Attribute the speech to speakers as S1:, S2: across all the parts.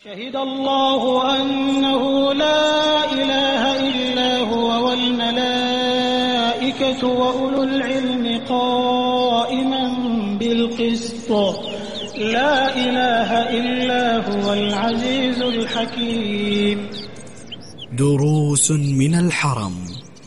S1: شهد الله أنه لا إله إلا هو والملائكة وأولو العلم قائما بالقسط لا إله إلا هو العزيز الحكيم.
S2: دروس من الحرم.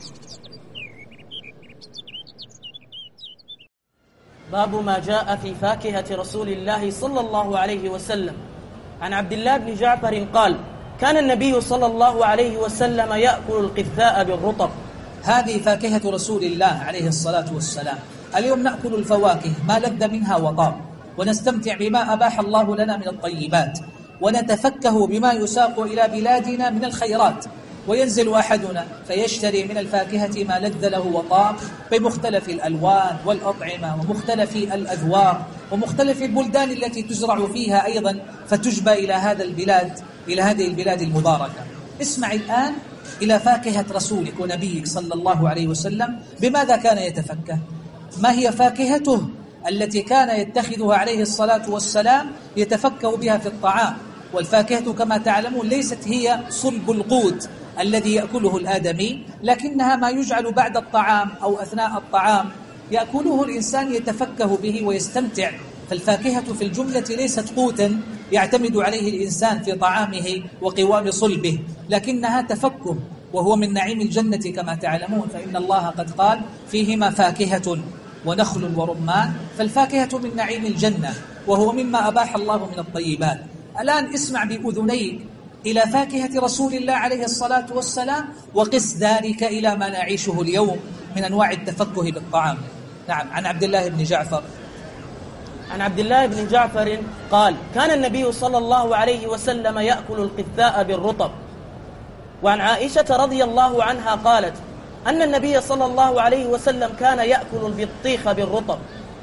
S3: باب ما جاء في فاكهة رسول الله صلى الله عليه وسلم. عن عبد الله بن جعفر قال: كان النبي صلى الله عليه وسلم يأكل القثاء بالرطب.
S4: هذه فاكهة رسول الله عليه الصلاة والسلام. اليوم نأكل الفواكه ما لذ منها وطاب، ونستمتع بما أباح الله لنا من الطيبات، ونتفكه بما يساق إلى بلادنا من الخيرات. وينزل أحدنا فيشتري من الفاكهة ما لذ له وطاب بمختلف الألوان والأطعمة ومختلف الأذواق ومختلف البلدان التي تزرع فيها أيضا فتجبى إلى هذه البلاد المباركة. اسمع الآن إلى فاكهة رسولك ونبيك صلى الله عليه وسلم بماذا كان يتفكه. ما هي فاكهته التي كان يتخذها عليه الصلاة والسلام يتفكه بها في الطعام؟ والفاكهة كما تعلمون ليست هي صلب القوت الذي يأكله الآدمي، لكنها ما يجعل بعد الطعام أو أثناء الطعام يأكله الإنسان يتفكه به ويستمتع. فالفاكهة في الجملة ليست قوتا يعتمد عليه الإنسان في طعامه وقوام صلبه، لكنها تفكه، وهو من نعيم الجنة كما تعلمون، فإن الله قد قال: فيهما فاكهة ونخل ورمان. فالفاكهة من نعيم الجنة وهو مما أباح الله من الطيبات. الآن اسمع بأذنيك إلى فاكهة رسول الله عليه الصلاة والسلام، وقس ذلك إلى ما نعيشه اليوم من أنواع التفكه بالطعام. نعم. عن عبد الله بن جعفر.
S3: عن عبد الله بن جعفر قال: كان النبي صلى الله عليه وسلم يأكل القثاء بالرطب. وعن عائشة رضي الله عنها قالت أن النبي صلى الله عليه وسلم كان يأكل البطيخ بالرطب.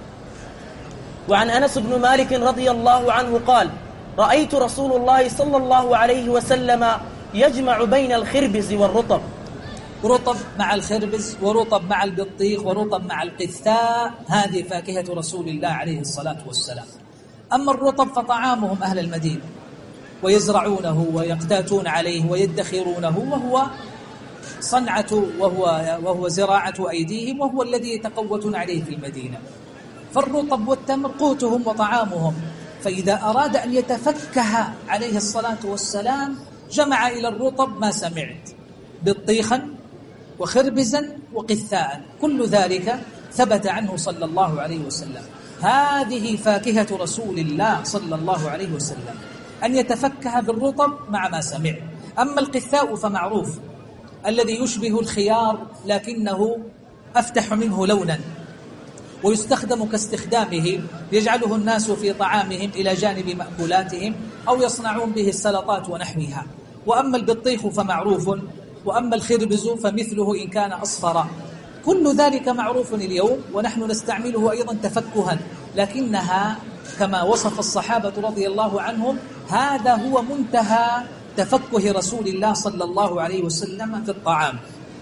S3: وعن أنس بن مالك رضي الله عنه قال: رأيت رسول الله صلى الله عليه وسلم يجمع بين الخربز والرطب.
S4: رطب مع الخربز ورطب مع البطيخ ورطب مع القثاء، هذه فاكهة رسول الله عليه الصلاة والسلام. أما الرطب فطعامهم أهل المدينة، ويزرعونه ويقتاتون عليه ويدخرونه، وهو صنعة وهو زراعة أيديهم، وهو الذي يتقوتون عليه في المدينة. فالرطب والتمر قوتهم وطعامهم. فإذا أراد أن يتفكه عليه الصلاة والسلام جمع إلى الرطب ما سمعت: بطيخا وخربزا وقثاء. كل ذلك ثبت عنه صلى الله عليه وسلم. هذه فاكهة رسول الله صلى الله عليه وسلم، أن يتفكه بالرطب مع ما سمع. أما القثاء فمعروف، الذي يشبه الخيار لكنه أفتح منه لونا، ويستخدم كاستخدامه، يجعله الناس في طعامهم إلى جانب مأكولاتهم، أو يصنعون به السلطات ونحوها. وأما البطيخ فمعروف، وأما الخربز فمثله إن كان أصفر. كل ذلك معروف اليوم، ونحن نستعمله أيضا تفكها، لكنها كما وصف الصحابة رضي الله عنهم هذا هو منتهى تفكه رسول الله صلى الله عليه وسلم في الطعام.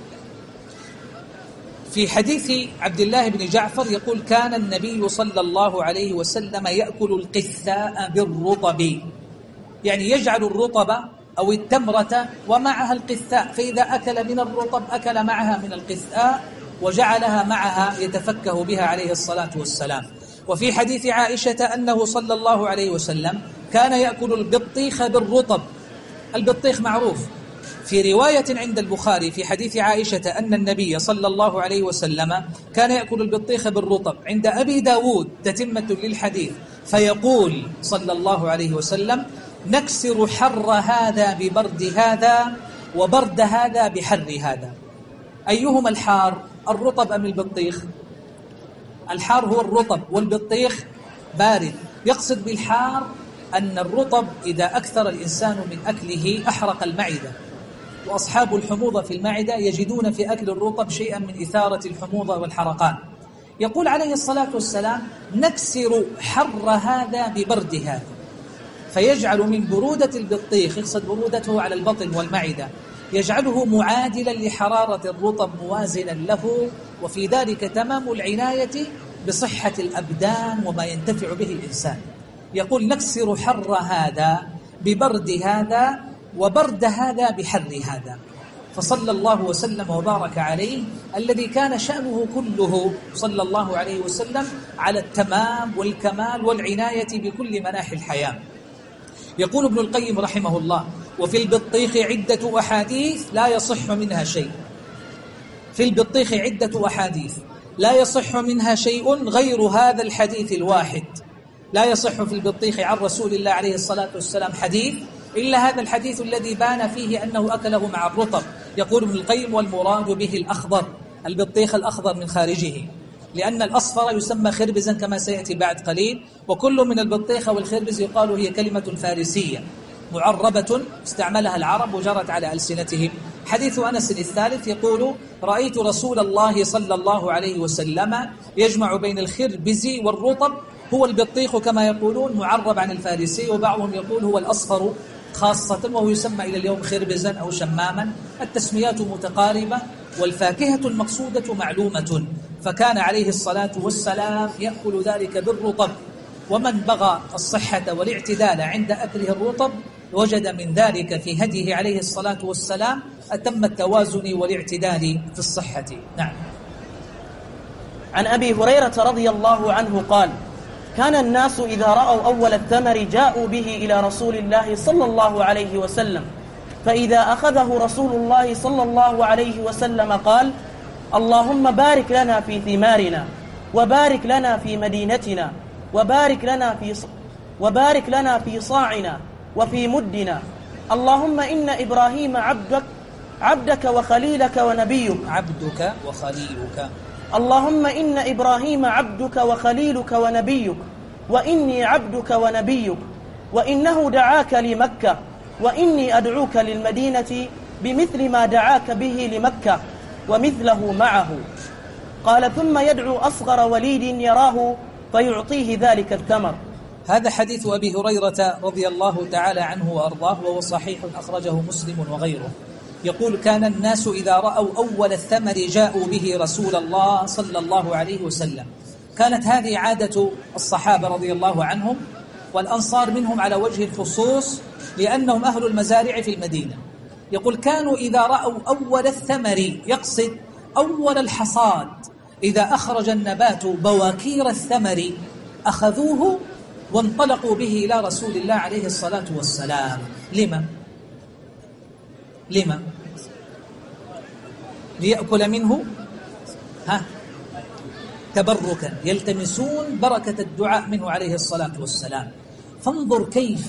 S4: في حديث عبد الله بن جعفر يقول: كان النبي صلى الله عليه وسلم يأكل القثاء بالرطب، يعني يجعل الرطب أو التمرة ومعها القثاء، فإذا أكل من الرطب أكل معها من القثاء وجعلها معها يتفكه بها عليه الصلاة والسلام. وفي حديث عائشة أنه صلى الله عليه وسلم كان يأكل البطيخ بالرطب. البطيخ معروف. في رواية عند البخاري في حديث عائشة أن النبي صلى الله عليه وسلم كان يأكل البطيخ بالرطب. عند أبي داود تتمة للحديث فيقول صلى الله عليه وسلم: نكسر حر هذا ببرد هذا، وبرد هذا بحر هذا. أيهما الحار، الرطب أم البطيخ؟ الحار هو الرطب، والبطيخ بارد. يقصد بالحار أن الرطب إذا أكثر الإنسان من أكله أحرق المعدة، وأصحاب الحموضة في المعدة يجدون في أكل الرطب شيئا من إثارة الحموضة والحرقان. يقول عليه الصلاة والسلام: نكسر حر هذا ببرد هذا، فيجعل من برودة البطيخ، يقصد برودته على البطن والمعدة، يجعله معادلا لحرارة الرطب موازنا له، وفي ذلك تمام العناية بصحة الأبدان وما ينتفع به الإنسان. يقول: نكسر حر هذا ببرد هذا وبرد هذا بحر هذا. فصلى الله وسلم وبارك عليه الذي كان شأنه كله صلى الله عليه وسلم على التمام والكمال والعناية بكل مناحي الحياة. يقول ابن القيم رحمه الله: وفي البطيخ عدة أحاديث لا يصح منها شيء. في البطيخ عدة أحاديث لا يصح منها شيء غير هذا الحديث الواحد. لا يصح في البطيخ عن رسول الله عليه الصلاة والسلام حديث إلا هذا الحديث الذي بان فيه أنه أكله مع الرطب. يقول ابن القيم: والمراد به الأخضر، البطيخ الأخضر من خارجه، لأن الأصفر يسمى خربزا كما سيأتي بعد قليل. وكل من البطيخ والخربز يقال هي كلمة فارسية معربة استعملها العرب وجرت على ألسنتهم. حديث أنس الثالث يقول: رأيت رسول الله صلى الله عليه وسلم يجمع بين الخربز والرطب، هو البطيخ كما يقولون معرب عن الفارسي، وبعضهم يقول هو الأصفر خاصة، وهو يسمى إلى اليوم خربزا أو شماما. التسميات متقاربة والفاكهة المقصودة معلومة، فكان عليه الصلاة والسلام يأكل ذلك بالرطب. ومن بغى الصحة والاعتدال عند أكله الرطب وجد من ذلك في هديه عليه الصلاة والسلام أتم التوازن والاعتدال في الصحة. نعم.
S3: عن أبي هريرة رضي الله عنه قال: كان الناس إذا رأوا أول الثمر جاءوا به إلى رسول الله صلى الله عليه وسلم، فإذا أخذه رسول الله صلى الله عليه وسلم قال: اللهم بارك لنا في ثمارنا، وبارك لنا في مدينتنا، وبارك لنا في صاعنا وفي مدنا. اللهم إن إبراهيم عبدك وخليلك ونبيك.
S4: عبدك وخليلك.
S3: اللهم إن إبراهيم عبدك وخليلك ونبيك، وإني عبدك ونبيك، وإنه دعاك لمكة، وإني أدعوك للمدينة بمثل ما دعاك به لمكة ومثله معه. قال: ثم يدعو أصغر وليد يراه فيعطيه ذلك الثمر.
S4: هذا حديث أبي هريرة رضي الله تعالى عنه وأرضاه، وهو صحيح أخرجه مسلم وغيره. يقول: كان الناس إذا رأوا أول الثمر جاءوا به رسول الله صلى الله عليه وسلم. كانت هذه عادة الصحابة رضي الله عنهم، والأنصار منهم على وجه الخصوص لأنهم أهل المزارع في المدينة. يقول: كانوا إذا رأوا أول الثمر، يقصد أول الحصاد، إذا أخرج النبات بواكير الثمر أخذوه وانطلقوا به إلى رسول الله عليه الصلاة والسلام. لما؟ ليأكل منه تبركا، يلتمسون بركة الدعاء منه عليه الصلاة والسلام. فانظر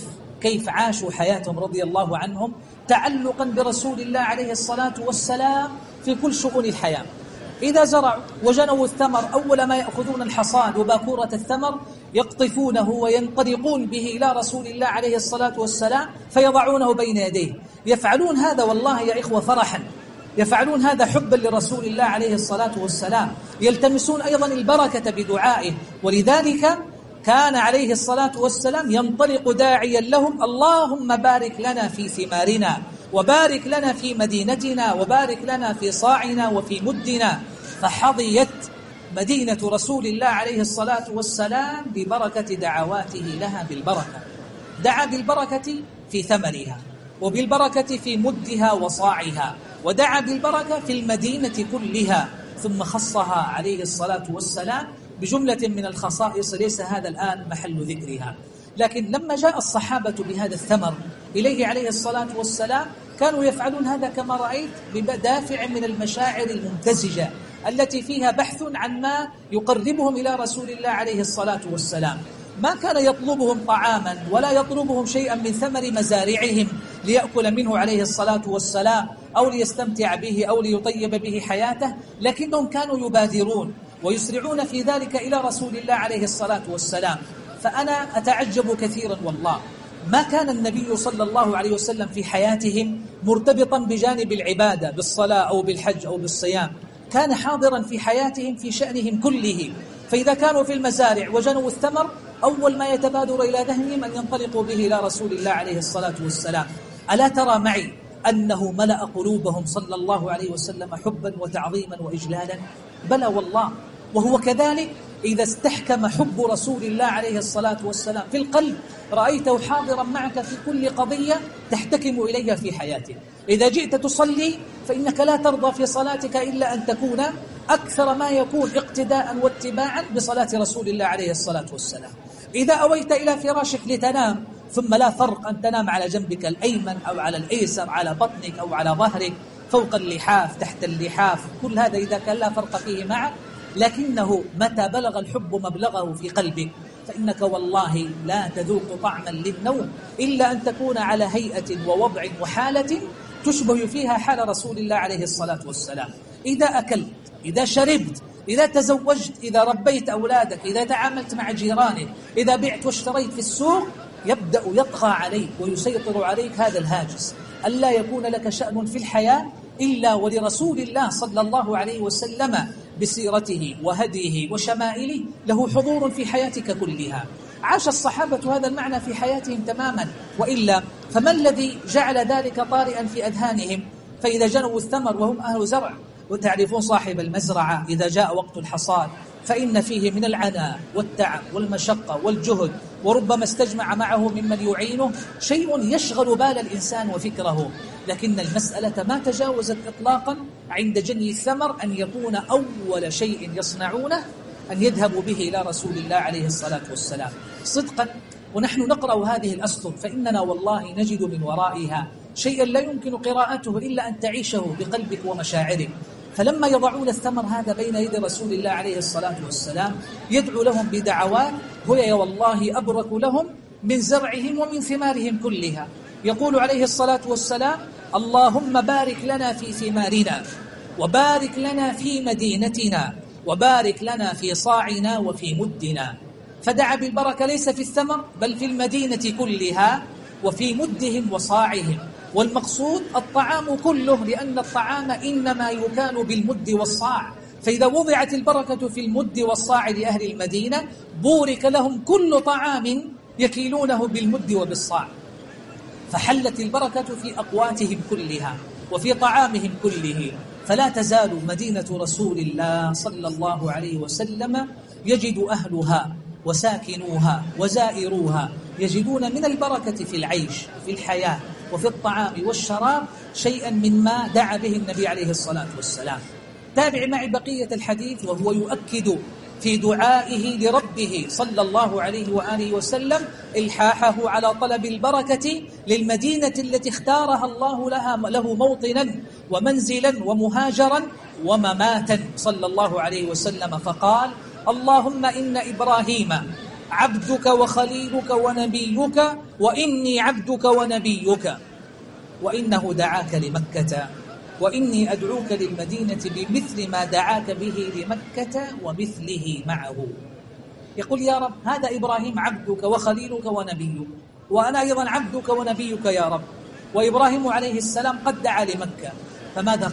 S4: كيف عاشوا حياتهم رضي الله عنهم تعلقا برسول الله عليه الصلاة والسلام في كل شؤون الحياة. إذا زرعوا وجنوا الثمر، أول ما يأخذون الحصاد وباكورة الثمر يقطفونه وينطلقون به إلى رسول الله عليه الصلاة والسلام فيضعونه بين يديه. يفعلون هذا والله يا إخوة فرحا، يفعلون هذا حبا لرسول الله عليه الصلاة والسلام، يلتمسون أيضا البركة بدعائه. ولذلك كان عليه الصلاة والسلام ينطلق داعيا لهم: اللهم بارك لنا في ثمارنا، وبارك لنا في مدينتنا، وبارك لنا في صاعنا وفي مدنا. فحظيت مدينة رسول الله عليه الصلاة والسلام ببركة دعواته لها بالبركة. دعا بالبركة في ثمرها، وبالبركة في مدها وصاعها، ودعا بالبركة في المدينة كلها. ثم خصها عليه الصلاة والسلام بجملة من الخصائص ليس هذا الآن محل ذكرها. لكن لما جاء الصحابة بهذا الثمر إليه عليه الصلاة والسلام كانوا يفعلون هذا كما رأيت بدافع من المشاعر الممتزجة التي فيها بحث عن ما يقربهم إلى رسول الله عليه الصلاة والسلام. ما كان يطلبهم طعاما ولا يطلبهم شيئا من ثمر مزارعهم ليأكل منه عليه الصلاة والسلام أو ليستمتع به أو ليطيب به حياته، لكنهم كانوا يبادرون ويسرعون في ذلك إلى رسول الله عليه الصلاة والسلام. فأنا أتعجب كثيرا والله، ما كان النبي صلى الله عليه وسلم في حياتهم مرتبطا بجانب العبادة بالصلاة أو بالحج أو بالصيام، كان حاضرا في حياتهم في شأنهم كله. فإذا كانوا في المزارع وجنوا الثمر أول ما يتبادر إلى ذهنهم أن ينطلقوا به إلى رسول الله عليه الصلاة والسلام. ألا ترى معي أنه ملأ قلوبهم صلى الله عليه وسلم حبا وتعظيما وإجلالا؟ بلى والله. وهو كذلك إذا استحكم حب رسول الله عليه الصلاة والسلام في القلب رأيته حاضرا معك في كل قضية تحتكم إليها في حياتك. إذا جئت تصلي فإنك لا ترضى في صلاتك إلا أن تكون أكثر ما يكون اقتداء واتباعا بصلاة رسول الله عليه الصلاة والسلام. إذا أويت إلى فراشك لتنام ثم لا فرق أن تنام على جنبك الأيمن أو على الأيسر، على بطنك أو على ظهرك، فوق اللحاف، تحت اللحاف، كل هذا إذا كان لا فرق فيه معك، لكنه متى بلغ الحب مبلغه في قلبك فإنك والله لا تذوق طعما للنوم إلا أن تكون على هيئة ووضع وحالة تشبه فيها حال رسول الله عليه الصلاة والسلام. إذا أكلت، إذا شربت، إذا تزوجت، إذا ربيت أولادك، إذا تعاملت مع جيرانك، إذا بعت واشتريت في السوق، يبدأ يطغى عليك ويسيطر عليك هذا الهاجس، ألا يكون لك شأن في الحياة إلا ولرسول الله صلى الله عليه وسلم بسيرته وهديه وشمائله له حضور في حياتك كلها. عاش الصحابة هذا المعنى في حياتهم تماما، وإلا فما الذي جعل ذلك طارئا في أذهانهم؟ فإذا جنوا الثمر وهم أهل زرع، وتعرفون صاحب المزرعة إذا جاء وقت الحصاد فإن فيه من العناء والتعب والمشقة والجهد، وربما استجمع معه ممن يعينه شيء يشغل بال الإنسان وفكره، لكن المسألة ما تجاوزت إطلاقا عند جني الثمر أن يكون أول شيء يصنعونه أن يذهبوا به إلى رسول الله عليه الصلاة والسلام. صدقا ونحن نقرأ هذه الأسطر فإننا والله نجد من ورائها شيئا لا يمكن قراءته إلا أن تعيشه بقلبك ومشاعرك. فلما يضعون الثمر هذا بين يدي رسول الله عليه الصلاة والسلام يدعو لهم بدعوات هي والله أبرك لهم من زرعهم ومن ثمارهم كلها. يقول عليه الصلاة والسلام: اللهم بارك لنا في ثمارنا، وبارك لنا في مدينتنا، وبارك لنا في صاعنا وفي مدنا. فدعا بالبركة ليس في الثمر بل في المدينة كلها وفي مدهم وصاعهم، والمقصود الطعام كله، لأن الطعام إنما يكان بالمد والصاع، فإذا وضعت البركة في المد والصاع لأهل المدينة بورك لهم كل طعام يكيلونه بالمد وبالصاع، فحلت البركة في أقواتهم كلها وفي طعامهم كله. فلا تزال مدينة رسول الله صلى الله عليه وسلم يجد أهلها وساكنوها وزائروها يجدون من البركة في العيش في الحياة وفي الطعام والشراب شيئا مما دعا به النبي عليه الصلاة والسلام. تابع معي بقية الحديث وهو يؤكد في دعائه لربه صلى الله عليه وآله وسلم إلحاحه على طلب البركة للمدينة التي اختارها الله له موطنا ومنزلا ومهاجرا ومماتا صلى الله عليه وسلم، فقال: اللهم إن إبراهيم عبدك وخليلك ونبيك، وإني عبدك ونبيك، وإنه دعاك لمكة، وإني أدعوك للمدينة بمثل ما دعاك به لمكة ومثله معه. يقول: يا رب، هذا إبراهيم عبدك وخليلك ونبيك، وأنا أيضا عبدك ونبيك يا رب. وإبراهيم عليه السلام قد دعا لمكة، فماذا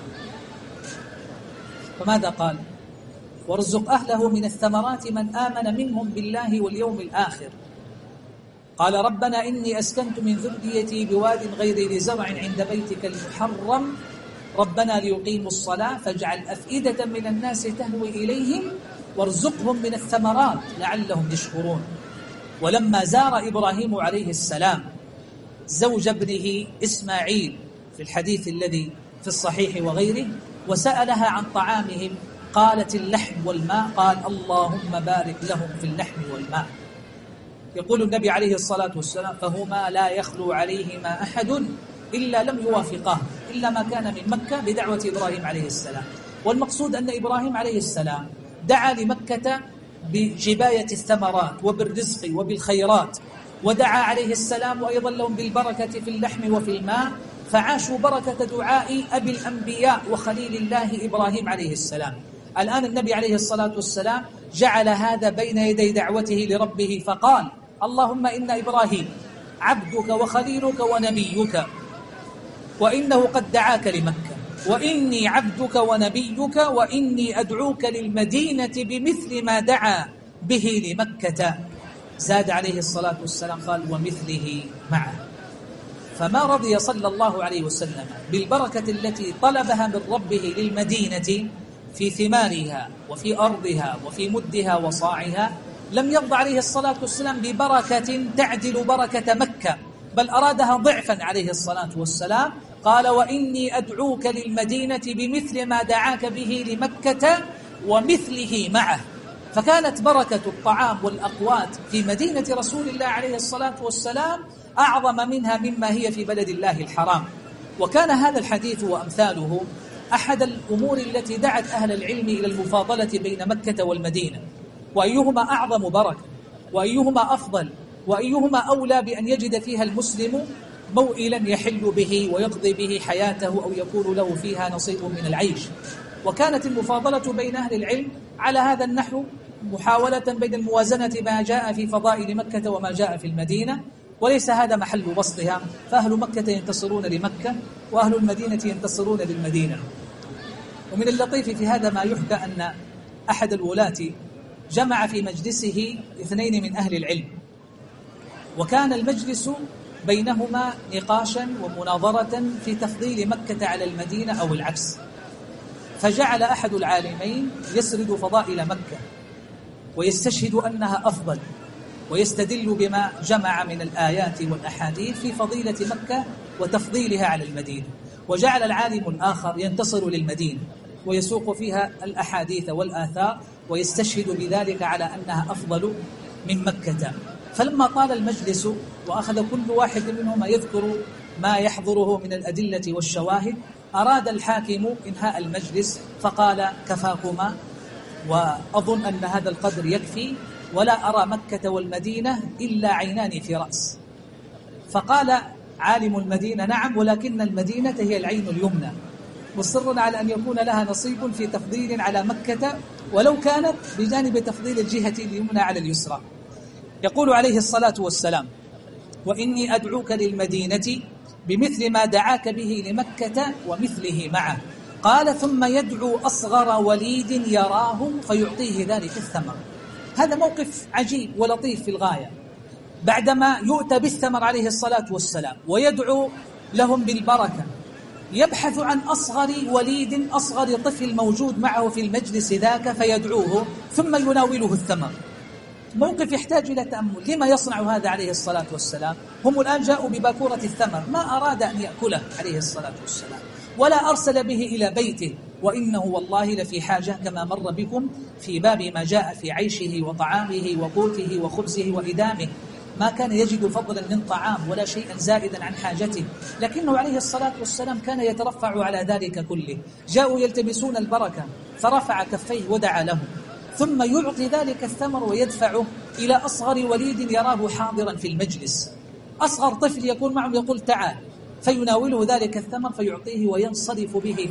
S4: قال؟ وارزق أهله من الثمرات من آمن منهم بالله واليوم الآخر. قال: ربنا إني أسكنت من ذريتي بواد غير ذي زرع عند بيتك المحرم ربنا ليقيموا الصلاة فاجعل أفئدة من الناس تهوي إليهم وارزقهم من الثمرات لعلهم يشكرون. ولما زار إبراهيم عليه السلام زوج ابنه إسماعيل في الحديث الذي في الصحيح وغيره وسألها عن طعامهم قالت: اللحم والماء. قال: اللهم بارك لهم في اللحم والماء. يقول النبي عليه الصلاة والسلام: فهما لا يخلو عليهما أحد إلا لم يوافقه إلا ما كان من مكة بدعوة إبراهيم عليه السلام. والمقصود أن إبراهيم عليه السلام دعا لمكة بجباية الثمرات وبالرزق وبالخيرات، ودعا عليه السلام أيضا لهم بالبركة في اللحم وفي الماء، فعاشوا بركة دعاء أبي الأنبياء وخليل الله إبراهيم عليه السلام. الآن النبي عليه الصلاة والسلام جعل هذا بين يدي دعوته لربه فقال: اللهم إن إبراهيم عبدك وخليلك ونبيك، وإنه قد دعاك لمكة، وإني عبدك ونبيك، وإني أدعوك للمدينة بمثل ما دعا به لمكة. زاد عليه الصلاة والسلام قال: ومثله معه. فما رضي صلى الله عليه وسلم بالبركة التي طلبها من ربه للمدينة في ثمارها وفي أرضها وفي مدها وصاعها لم يرضى عليه الصلاة والسلام ببركة تعدل بركة مكة، بل أرادها ضعفا عليه الصلاة والسلام. قال: وإني أدعوك للمدينة بمثل ما دعاك به لمكة ومثله معه. فكانت بركة الطعام والأقوات في مدينة رسول الله عليه الصلاة والسلام أعظم منها مما هي في بلد الله الحرام. وكان هذا الحديث وأمثاله أحد الأمور التي دعت أهل العلم إلى المفاضلة بين مكة والمدينة، وأيهما أعظم بركة، وأيهما أفضل، وأيهما أولى بأن يجد فيها المسلم موئلا يحل به ويقضي به حياته أو يكون له فيها نصيب من العيش. وكانت المفاضلة بين أهل العلم على هذا النحو محاولة بين الموازنة ما جاء في فضائل مكة وما جاء في المدينة، وليس هذا محل بسطها، فأهل مكة ينتصرون لمكة وأهل المدينة ينتصرون للمدينة. ومن اللطيف في هذا ما يحكى أن أحد الولاة جمع في مجلسه 2 من أهل العلم، وكان المجلس بينهما نقاشا ومناظرة في تفضيل مكة على المدينة أو العكس. فجعل أحد العالمين يسرد فضائل مكة ويستشهد أنها أفضل، ويستدل بما جمع من الآيات والأحاديث في فضيلة مكة وتفضيلها على المدينة، وجعل العالم الآخر ينتصر للمدينة ويسوق فيها الأحاديث والآثار ويستشهد بذلك على أنها أفضل من مكة. فلما طال المجلس وأخذ كل واحد منهما يذكر ما يحضره من الأدلة والشواهد، أراد الحاكم إنهاء المجلس فقال: كفاكما، وأظن أن هذا القدر يكفي، ولا أرى مكة والمدينة إلا عينان في رأس. فقال عالم المدينة: نعم، ولكن المدينة هي العين اليمنى، مصر على أن يكون لها نصيب في تفضيل على مكة ولو كانت بجانب تفضيل الجهة اليمنى على اليسرى. يقول عليه الصلاة والسلام: وإني أدعوك للمدينة بمثل ما دعاك به لمكة ومثله معه. قال: ثم يدعو أصغر وليد يراه فيعطيه ذلك الثمر. هذا موقف عجيب ولطيف في الغاية. بعدما يؤتى بالثمر عليه الصلاة والسلام ويدعو لهم بالبركة، يبحث عن أصغر وليد، أصغر طفل موجود معه في المجلس ذاك، فيدعوه ثم يناوله الثمر. موقف يحتاج إلى تأمل. لما يصنع هذا عليه الصلاة والسلام؟ هم الآن جاءوا بباكورة الثمر، ما أراد أن يأكله عليه الصلاة والسلام، ولا أرسل به إلى بيته، وإنه والله لفي حاجة كما مر بكم في باب ما جاء في عيشه وطعامه وقوته وخبزه وإدامه. ما كان يجد فضلا من طعام ولا شيئا زائدا عن حاجته، لكنه عليه الصلاة والسلام كان يترفع على ذلك كله. جاءوا يلتمسون البركة فرفع كفيه ودعا لهم، ثم يعطي ذلك الثمر ويدفعه إلى أصغر وليد يراه حاضرا في المجلس. أصغر طفل يكون معه يقول: تعال، فيناوله ذلك الثمر فيعطيه وينصرف به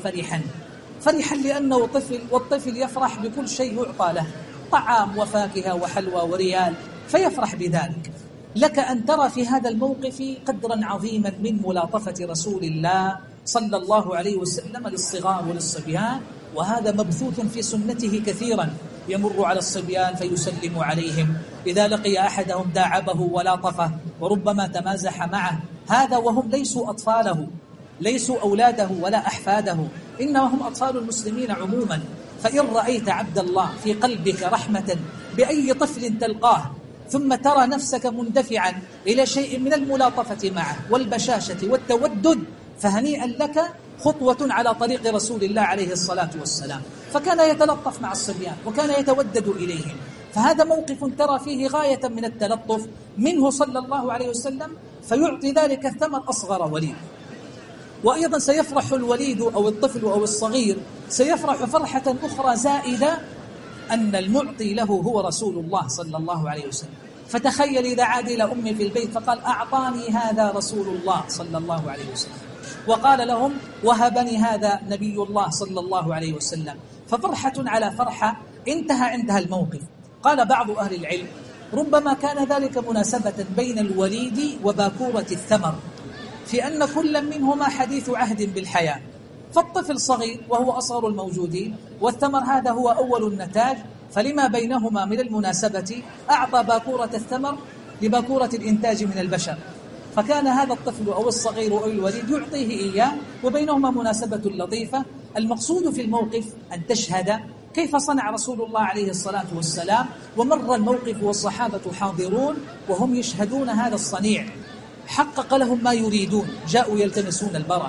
S4: فرحا لأنه طفل، والطفل يفرح بكل شيء يعطى له، طعام وفاكهة وحلوى وريال، فيفرح بذلك. لك أن ترى في هذا الموقف قدرا عظيما من ملاطفة رسول الله صلى الله عليه وسلم للصغار وللصبيان، وهذا مبثوث في سنته كثيرا. يمر على الصبيان فيسلم عليهم، إذا لقي أحدهم داعبه ولطفه وربما تمازح معه، هذا وهم ليسوا أطفاله، ليسوا أولاده ولا أحفاده، إنما هم أطفال المسلمين عموما. فإن رأيت عبد الله في قلبك رحمة بأي طفل تلقاه، ثم ترى نفسك مندفعا إلى شيء من الملاطفة معه والبشاشة والتودد، فهنيئا لك، خطوة على طريق رسول الله عليه الصلاة والسلام. فكان يتلطف مع الصبيان وكان يتودد إليهم، فهذا موقف ترى فيه غاية من التلطف منه صلى الله عليه وسلم، فيعطي ذلك الثمر أصغر وليد. وأيضا سيفرح الوليد أو الطفل أو الصغير، سيفرح فرحة أخرى زائدة، أن المعطي له هو رسول الله صلى الله عليه وسلم. فتخيل إذا عاد إلى أمي في البيت فقال: أعطاني هذا رسول الله صلى الله عليه وسلم، وقال لهم: وهبني هذا نبي الله صلى الله عليه وسلم، ففرحة على فرحة. انتهى عندها الموقف. قال بعض أهل العلم: ربما كان ذلك مناسبة بين الوليد وباكورة الثمر، في أن كل منهما حديث عهد بالحياة، فالطفل صغير وهو أصغر الموجودين، والثمر هذا هو أول النتاج، فلما بينهما من المناسبة أعطى باكورة الثمر لباكورة الإنتاج من البشر. فكان هذا الطفل أو الصغير أو الوليد يعطيه إياه، وبينهما مناسبة لطيفة. المقصود في الموقف أن تشهد كيف صنع رسول الله عليه الصلاة والسلام، ومر الموقف والصحابة حاضرون وهم يشهدون هذا الصنيع. حقق لهم ما يريدون، جاءوا يلتمسون البركة،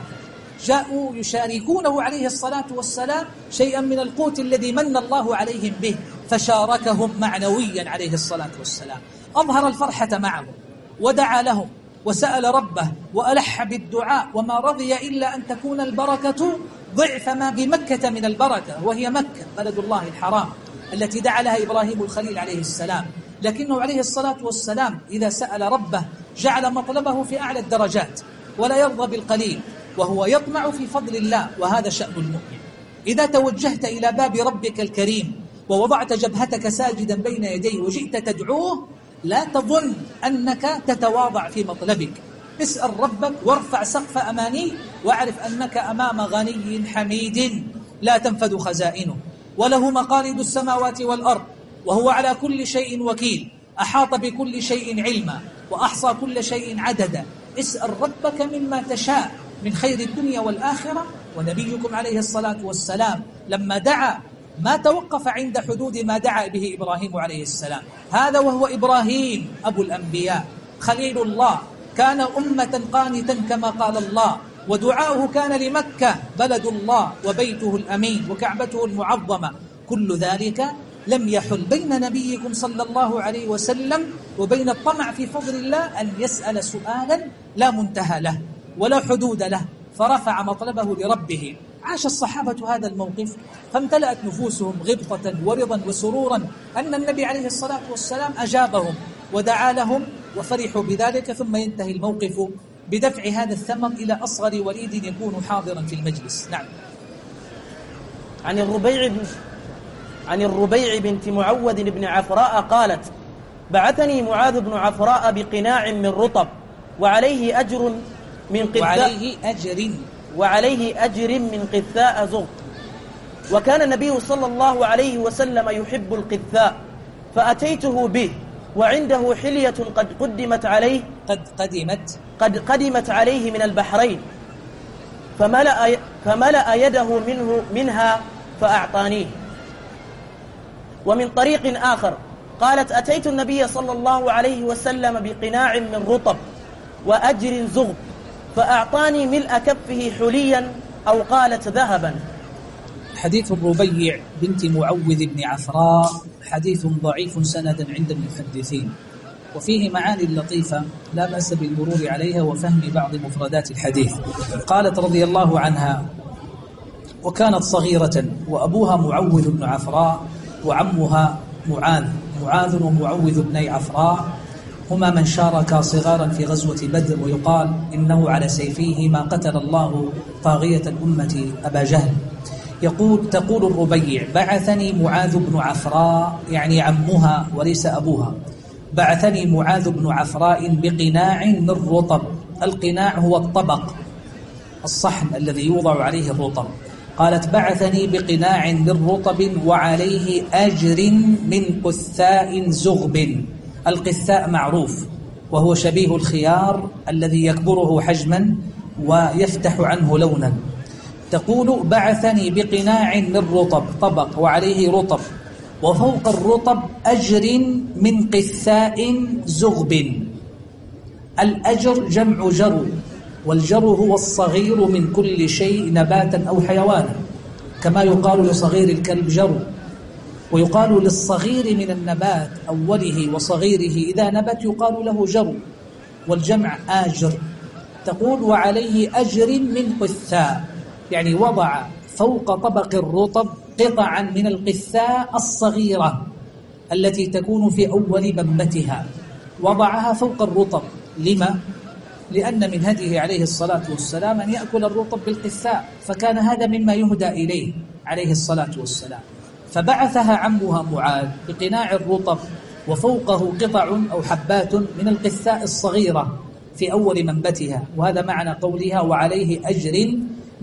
S4: جاءوا يشاركونه عليه الصلاة والسلام شيئا من القوت الذي من الله عليهم به، فشاركهم معنويا عليه الصلاة والسلام، أظهر الفرحة معهم ودعا لهم وسأل ربه وألح بالدعاء، وما رضي إلا أن تكون البركة ضعف ما بمكة من البركة، وهي مكة بلد الله الحرام التي دعا لها إبراهيم الخليل عليه السلام. لكنه عليه الصلاة والسلام إذا سأل ربه جعل مطلبه في أعلى الدرجات ولا يرضى بالقليل، وهو يطمع في فضل الله، وهذا شأن المؤمن. إذا توجهت إلى باب ربك الكريم ووضعت جبهتك ساجدا بين يديه وجئت تدعوه، لا تظن أنك تتواضع في مطلبك. اسأل ربك وارفع سقف أماني، واعرف أنك أمام غني حميد لا تنفذ خزائنه، وله مقاليد السماوات والأرض، وهو على كل شيء وكيل، أحاط بكل شيء علما، وأحصى كل شيء عددا. اسأل ربك مما تشاء من خير الدنيا والآخرة. ونبيكم عليه الصلاة والسلام لما دعا ما توقف عند حدود ما دعا به إبراهيم عليه السلام، هذا وهو إبراهيم أبو الأنبياء خليل الله، كان أمة قانتا كما قال الله، ودعاؤه كان لمكة بلد الله وبيته الأمين وكعبته المعظمة. كل ذلك لم يحل بين نبيكم صلى الله عليه وسلم وبين الطمع في فضل الله أن يسأل سؤالا لا منتهى له ولا حدود له، فرفع مطلبه لربه. عاش الصحابة هذا الموقف فامتلأت نفوسهم غبطة ورضا وسرورا أن النبي عليه الصلاة والسلام أجابهم ودعا لهم، وفرحوا بذلك. ثم ينتهي الموقف بدفع هذا الثمر إلى أصغر وليد يكون حاضرا في المجلس. نعم.
S3: عن الربيع بنت معوذ بن عفراء قالت: بعثني معاذ بن عفراء بقناع من رطب وعليه أجر من قثاء زغ، وكان النبي صلى الله عليه وسلم يحب القثاء، فأتيته به وعنده حلية قد قدمت عليه من البحرين، فملأ يده منها فأعطانيه. ومن طريق آخر قالت: أتيت النبي صلى الله عليه وسلم بقناع من رطب وأجر زغب، فأعطاني ملء كفه حليا أو قالت ذهبا.
S4: حديث الربيع بنت معوذ بن عفراء حديث ضعيف سندا عند المحدثين، وفيه معاني لطيفة لا بأس بالمرور عليها وفهم بعض مفردات الحديث. قالت رضي الله عنها: وكانت صغيرة وأبوها معوذ بن عفراء وعمها معاذ ومعوذ بن عفراء هما من شاركا صغارا في غزوة بدر، ويقال إنه على سيفيه ما قتل الله طاغية الأمة أبا جهل. تقول الربيع: بعثني معاذ بن عفراء، يعني عمها وليس أبوها، بعثني معاذ بن عفراء بقناع من رطب. القناع هو الطبق الصحن الذي يوضع عليه الرطب. قالت: بعثني بقناع من رطب وعليه أجر من قثاء زغب. القثاء معروف وهو شبيه الخيار الذي يكبره حجما ويفتح عنه لونا. تقول: بعثني بقناع من رطب، طبق وعليه رطب، وفوق الرطب أجر من قثاء زغب. الأجر جمع جرو، والجرو هو الصغير من كل شيء نباتا أو حيوانا، كما يقال لصغير الكلب جرو، ويقال للصغير من النبات أوله وصغيره إذا نبت يقال له جرو، والجمع آجر. تقول: وعليه أجر من قثاء، يعني وضع فوق طبق الرطب قطعا من القثاء الصغيرة التي تكون في أول بنبتها، وضعها فوق الرطب. لما؟ لأن من هديه عليه الصلاة والسلام أن يأكل الرطب بالقثاء، فكان هذا مما يهدى إليه عليه الصلاة والسلام. فبعثها عمها معاذ بقناع الرطب وفوقه قطع أو حبات من القثاء الصغيرة في أول منبتها، وهذا معنى قولها: وعليه أجر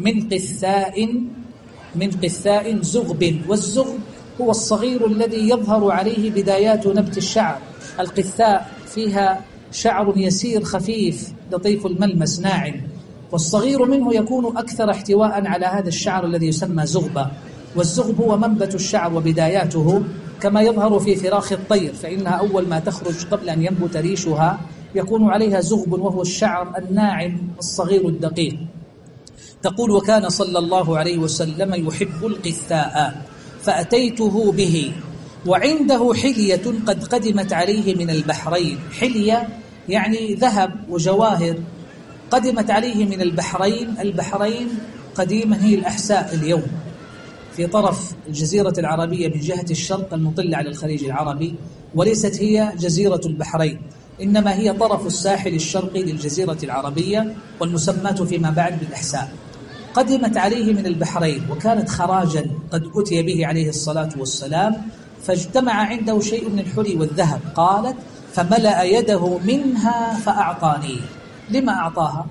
S4: من قثاء زغب. والزغب هو الصغير الذي يظهر عليه بدايات نبت الشعر. القثاء فيها شعر يسير خفيف لطيف الملمس ناعم، والصغير منه يكون أكثر احتواء على هذا الشعر الذي يسمى زغبة. والزغب هو منبت الشعر وبداياته كما يظهر في فراخ الطير، فإنها أول ما تخرج قبل أن ينبت ريشها يكون عليها زغب، وهو الشعر الناعم الصغير الدقيق. تقول: وكان صلى الله عليه وسلم يحب القثاء فأتيته به وعنده حلية قد قدمت عليه من البحرين. حلية يعني ذهب وجواهر قدمت عليه من البحرين. البحرين قديما هي الأحساء اليوم في طرف الجزيرة العربية من جهة الشرق المطلة على الخليج العربي، وليست هي جزيرة البحرين، إنما هي طرف الساحل الشرقي للجزيرة العربية، والمسماة فيما بعد بالأحساء. قدمت عليه من البحرين، وكانت خراجا قد أتي به عليه الصلاة والسلام، فاجتمع عنده شيء من الحلي والذهب. قالت: فملأ يده منها فأعطاني. لما أعطاها؟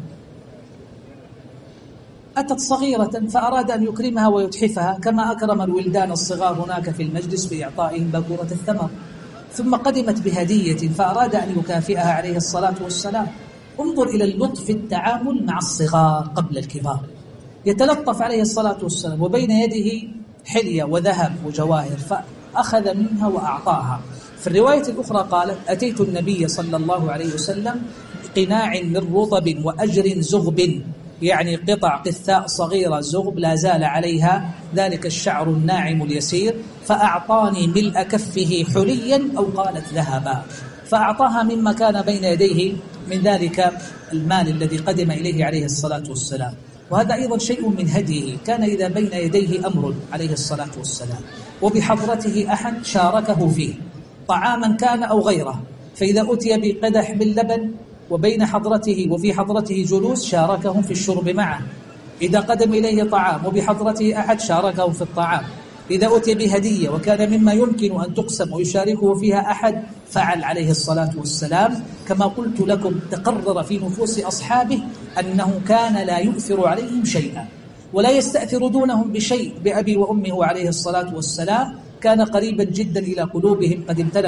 S4: أتت صغيرة فأراد أن يكرمها ويتحفها كما أكرم الولدان الصغار هناك في المجلس بإعطائهم بكورة الثمر، ثم قدمت بهدية فأراد أن يكافئها عليه الصلاة والسلام. انظر إلى اللطف في التعامل مع الصغار قبل الكبار، يتلطف عليه الصلاة والسلام، وبين يده حلية وذهب وجواهر، فأخذ منها وأعطاها. في الرواية الأخرى قالت: أتيت النبي صلى الله عليه وسلم بقناع من رطب وأجر زغب، يعني قطع قثاء صغيرة زغب لا زال عليها ذلك الشعر الناعم اليسير، فأعطاني ملء كفه حليا أو قالت ذهبا، فأعطاها مما كان بين يديه من ذلك المال الذي قدم إليه عليه الصلاة والسلام. وهذا أيضا شيء من هديه، كان إذا بين يديه أمر عليه الصلاة والسلام وبحضرته أحد شاركه فيه، طعاما كان أو غيره، فإذا أتي بقدح باللبن وبين حضرته وفي حضرته جلوس شاركهم في الشرب معه. إذا قدم إليه طعام وبحضرته أحد شاركهم في الطعام. إذا أتي بهدية وكان مما يمكن أن تقسم ويشاركه فيها أحد فعل عليه الصلاة والسلام. كما قلت لكم تقرر في نفوس أصحابه أنه كان لا يؤثر عليهم شيئا ولا يستأثر دونهم بشيء بأبي وأمه عليه الصلاة والسلام. كان قريبا جدا إلى قلوبهم،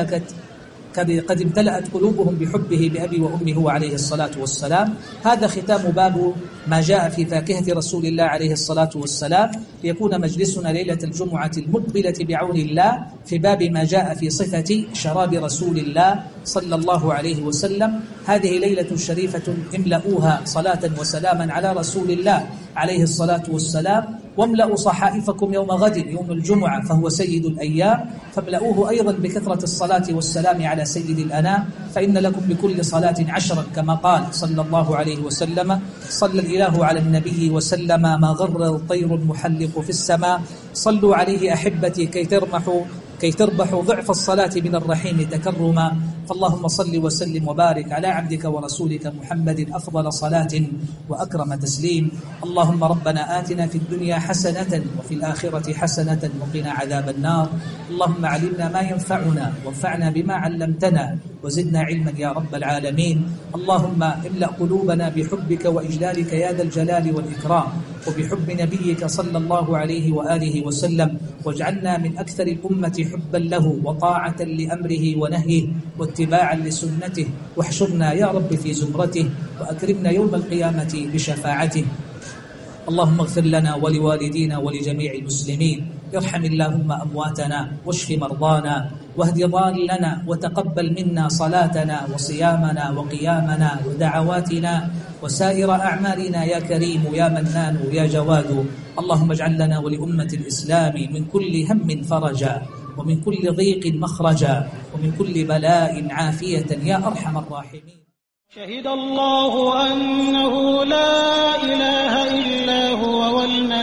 S4: قد امتلأت قلوبهم بحبه بأبي وأمه عليه الصلاة والسلام. هذا ختام باب ما جاء في فاكهة رسول الله عليه الصلاة والسلام، ليكون مجلسنا ليلة الجمعة المقبلة بعون الله في باب ما جاء في صفة شراب رسول الله صلى الله عليه وسلم. هذه ليلة شريفة، املؤوها صلاة وسلاما على رسول الله عليه الصلاة والسلام، واملأوا صحائفكم يوم غد يوم الجمعة فهو سيد الأيام، فاملؤوه أيضا بكثرة الصلاة والسلام على سيد الأنام، فإن لكم بكل صلاة 10 كما قال صلى الله عليه وسلم: صلى الإله على النبي وسلم ما غر الطير المحلق في السماء. صلوا عليه أحبتي كي تربحوا ضعف الصلاة من الرحيم تكرما. فاللهم صل وسلم وبارك على عبدك ورسولك محمد أفضل صلاة وأكرم تسليم. اللهم ربنا آتنا في الدنيا حسنة وفي الآخرة حسنة وقنا عذاب النار. اللهم علمنا ما ينفعنا وانفعنا بما علمتنا وزدنا علما يا رب العالمين. اللهم املأ قلوبنا بحبك وإجلالك يا ذا الجلال والإكرام، وبحب نبيك صلى الله عليه وآله وسلم، واجعلنا من أكثر الأمة حبا له وطاعة لأمره ونهيه واتباعا لسنته، واحشرنا يا رب في زمرته، وأكرمنا يوم القيامة بشفاعته. اللهم اغفر لنا ولوالدينا ولجميع المسلمين. ارحم اللهم أمواتنا واشف مرضانا واهد ضالنا، وتقبل منا صلاتنا وصيامنا وقيامنا ودعواتنا وسائر أعمالنا يا كريم يا منان يا جواد. اللهم اجعل لنا ولأمة الإسلام من كل هم فرجا، ومن كل ضيق مخرجا، ومن كل بلاء عافية يا أرحم الراحمين.
S1: شهد الله أنه لا إله إلا هو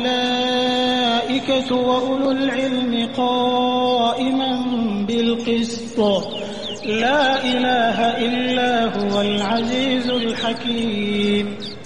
S1: والملائكة وأولو العلم قائما بالقسط، لا إله إلا هو العزيز الحكيم.